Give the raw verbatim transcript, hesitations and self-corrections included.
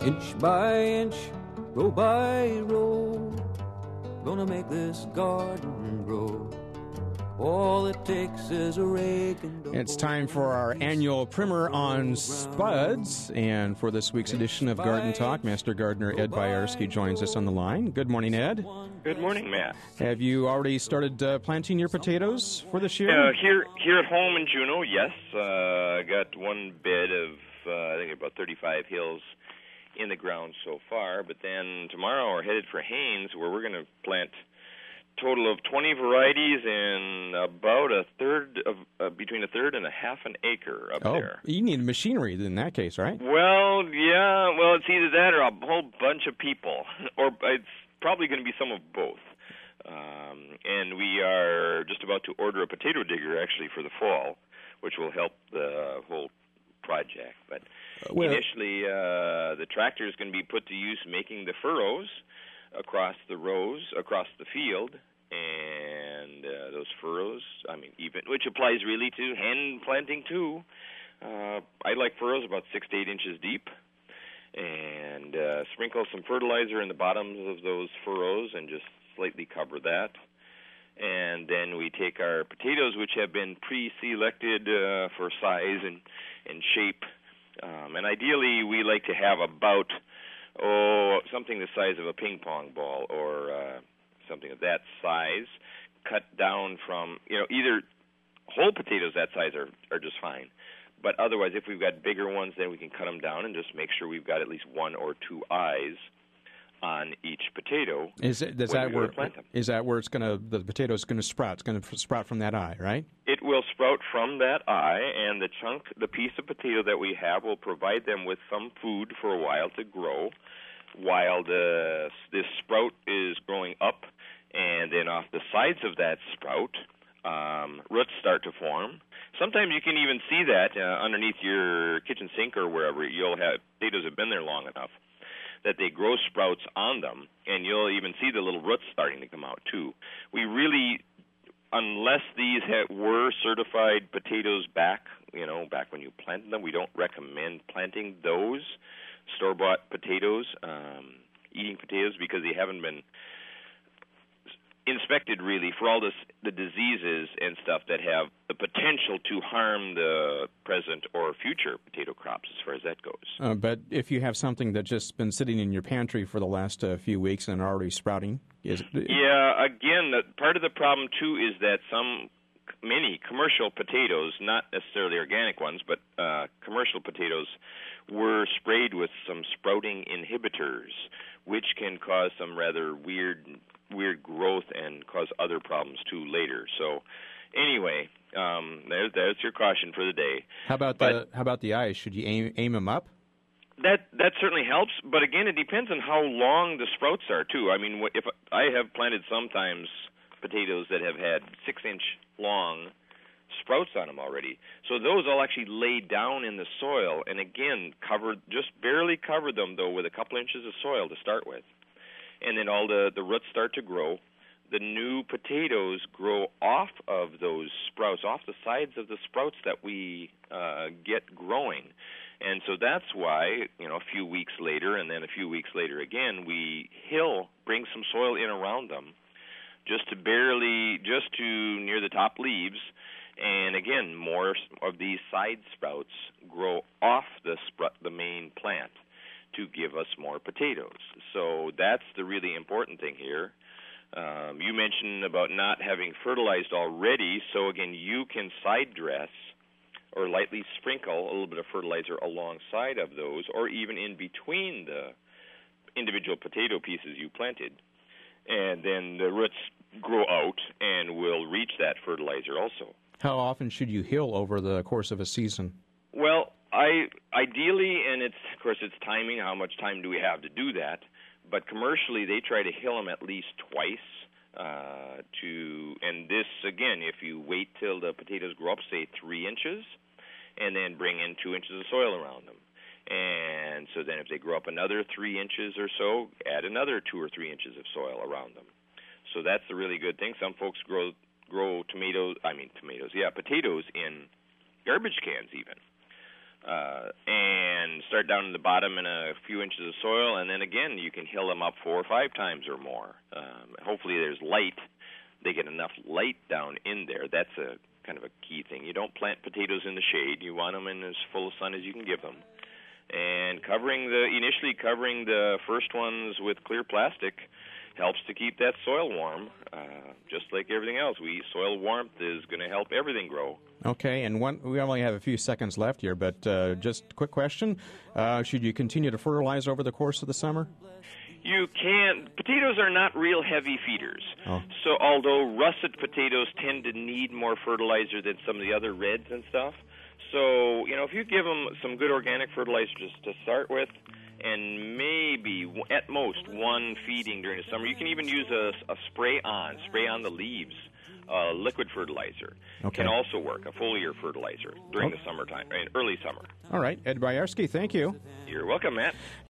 Inch by inch, row by row, gonna make this garden grow. All it takes is a rake and a It's time for our annual primer on spuds, and for this week's edition of Garden Talk, Master Gardener Ed Byarski joins us on the line. Good morning, Ed. Good morning, Matt. Have you already started uh, planting your potatoes for this year? Uh, here, here at home in Juneau, yes. Uh, I got one bed of uh, I think about thirty-five hills in the ground so far, but then tomorrow we're headed for Haines, where we're going to plant total of twenty varieties in about a third of uh, between a third and a half an acre up oh, there. You need machinery in that case, right? Well, yeah. Well, it's either that or a whole bunch of people, or it's probably going to be some of both. Um, and we are just about to order a potato digger actually for the fall, which will help the whole project. But uh, well, initially, uh, the tractor is going to be put to use making the furrows across the rows, across the field, and uh, those furrows, I mean, even, which applies really to hand planting too. Uh, I like furrows about six to eight inches deep, and uh, sprinkle some fertilizer in the bottoms of those furrows and just slightly cover that. And then we take our potatoes, which have been pre-selected uh, for size and, and shape, um, and ideally we like to have about oh, something the size of a ping pong ball or uh, something of that size, cut down from, you know, either whole potatoes that size are, are just fine. But otherwise, if we've got bigger ones, then we can cut them down and just make sure we've got at least one or two eyes on each potato. Is it, does that where, is that where it's going to, the potato's going to sprout? It's going to sprout from that eye, right? It will sprout from that eye, and the chunk, the piece of potato that we have will provide them with some food for a while to grow, while the this sprout is growing up, and then off the sides of that sprout, um, roots start to form. Sometimes you can even see that uh, underneath your kitchen sink or wherever. You'll have potatoes have been there long enough that they grow sprouts on them, and you'll even see the little roots starting to come out too. We really, unless these ha- were certified potatoes back, you know, back when you planted them, we don't recommend planting those store-bought potatoes, um, eating potatoes, because they haven't been inspected really for all this, the diseases and stuff that have the potential to harm the present or future potato crops as far as that goes. Uh, but if you have something that's just been sitting in your pantry for the last uh, few weeks and already sprouting, is it? Yeah, again, the, part of the problem too is that some, many commercial potatoes, not necessarily organic ones, but uh, commercial potatoes, were sprayed with some sprouting inhibitors, which can cause some rather weird weird growth and cause other problems too later. So anyway, um, there's, there's your caution for the day. How about but the how about the eyes? Should you aim aim them up? That that certainly helps, but again, it depends on how long the sprouts are too. I mean, if I have planted sometimes potatoes that have had six inch long sprouts on them already, so those I'll actually lay down in the soil, and again, cover just barely cover them though with a couple inches of soil to start with. And then all the, the roots start to grow. The new potatoes grow off of those sprouts, off the sides of the sprouts that we uh, get growing. And so that's why, you know, a few weeks later and then a few weeks later again, we hill, bring some soil in around them just to barely, just to near the top leaves. And again, more of these side sprouts grow off the sprout, the main plant, to give us more potatoes. So that's the really important thing here. Um, you mentioned about not having fertilized already, so again, you can side dress or lightly sprinkle a little bit of fertilizer alongside of those, or even in between the individual potato pieces you planted. And then the roots grow out and will reach that fertilizer also. How often should you hill over the course of a season? Well, I ideally, and it's of course it's timing. How much time do we have to do that? But commercially, they try to hill them at least twice. Uh, to and this again, if you wait till the potatoes grow up, say three inches, and then bring in two inches of soil around them, and so then if they grow up another three inches or so, add another two or three inches of soil around them. So that's a really good thing. Some folks grow grow tomatoes. I mean tomatoes. Yeah, potatoes in garbage cans even. uh, and start down in the bottom in a few inches of soil, and then again you can hill them up four or five times or more. Um, hopefully there's light. They get enough light down in there. That's a kind of a key thing. You don't plant potatoes in the shade. You want them in as full of sun as you can give them. And covering the initially covering the first ones with clear plastic helps to keep that soil warm. Uh, just like everything else, we soil warmth is going to help everything grow. Okay, and one, we only have a few seconds left here, but uh, just a quick question. Uh, should you continue to fertilize over the course of the summer? You can. Potatoes are not real heavy feeders. Oh. So although russet potatoes tend to need more fertilizer than some of the other reds and stuff, so, you know, if you give them some good organic fertilizer just to start with, and maybe at most one feeding during the summer, you can even use a, a spray on, spray on the leaves. Uh, liquid fertilizer okay. can also work, a foliar fertilizer during oh. the summertime, early summer. All right, Ed Boyarsky, thank you. You're welcome, Matt.